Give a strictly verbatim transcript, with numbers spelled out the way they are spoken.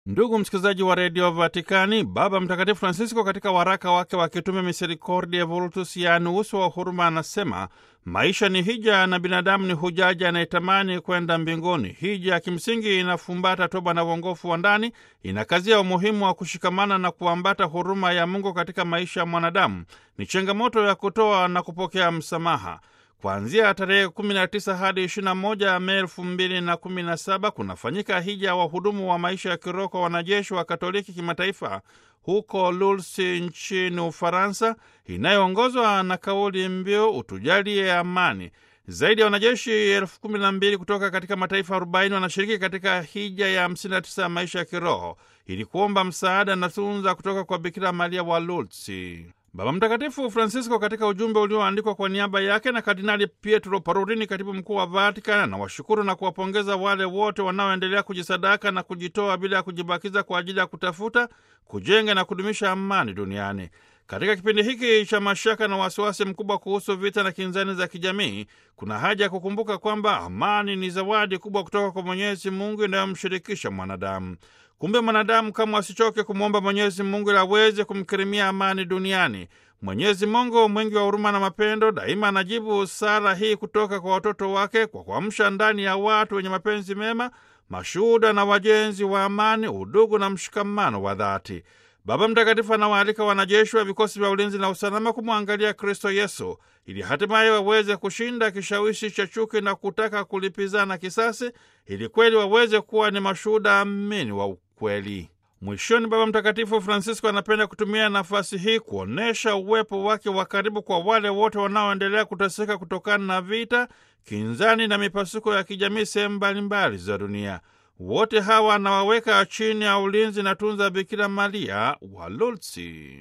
Ndugu msikilizaji wa redio Vatikani, Baba Mtakatifu Francisco katika waraka wake wa kitume Misericordiae Vultus, yaani uso wa huruma, anasema maisha ni hija na binadamu ni hujaji anayetamani kwenda mbinguni. Hija kimsingi inafumbata toba na uongofu wa ndani, inakazia umuhimu wa kushikamana na kuambata huruma ya Mungu katika maisha ya mwanadamu. Ni changamoto ya kutoa na kupokea msamaha. Kuanzia tarehe kumi na tisa hadi ishirini na moja Mei elfu mbili na kumi na saba kunafanyika hija ya wahudumu wa maisha ya kiroho kwa wanajeshi wa Katoliki kimataifa huko Lourdes nchini Ufaransa, inayoongozwa na kauli mbiu utujalie amani. Zaidi ya wanajeshi elfu kumi na mbili kutoka katika mataifa arobaini wanashiriki katika hija ya hamsini na tisa ya maisha ya kiroho ili kuomba msaada na tunza kutoka kwa Bikira Maria wa Lourdes. Baba Mtakatifu Francisco katika ujumbe ulioandikwa kwa niaba yake na Kardinali Pietro Parolin, katibu mkuu wa Vatikani, na washukuru na kuwapongeza wale wote wanaoendelea kujisadaka na kujitoa bila ya kujibakiza kwa ajili ya kutafuta, kujenga na kudumisha amani duniani. Katika kipindi hiki cha mashaka na wasiwasi mkubwa kuhusu vita na kinzani za kijamii, kuna haja ya kukumbuka kwamba amani ni zawadi kubwa kutoka kwa Mwenyezi Mungu inayomshirikisha mwanadamu. Kumbe mwanadamu kama asichoke kumwomba Mwenyezi Mungu ili aweze kumkirimia amani duniani. Mwenyezi Mungu mwingi wa huruma na mapendo daima anajibu sala hii kutoka kwa watoto wake kwa kuamsha ndani ya watu wenye mapenzi mema, mashuhuda na wajenzi wa amani, udugu na mshikamano wa dhati. Baba Mtakatifu anawaalika wanajeshi wa vikosi vya ulinzi na usalama kumwangalia Kristo Yesu ili hatimaye waweze kushinda kishawishi cha chuki na kutaka kulipizana kisasi, ili kweli waweze kuwa ni mashuhuda amini wa ukweli. Mwishoni, Baba Mtakatifu Francisco anapenda kutumia nafasi hii kuonesha uwepo wake wa karibu kwa wale wote wanaoendelea kuteseka kutokana na vita, kinzani na mipasuko ya kijamii sehemu mbalimbali za dunia. Wote hawa anawaweka chini ya ulinzi na tunza Bikira Maria wa Lourdes.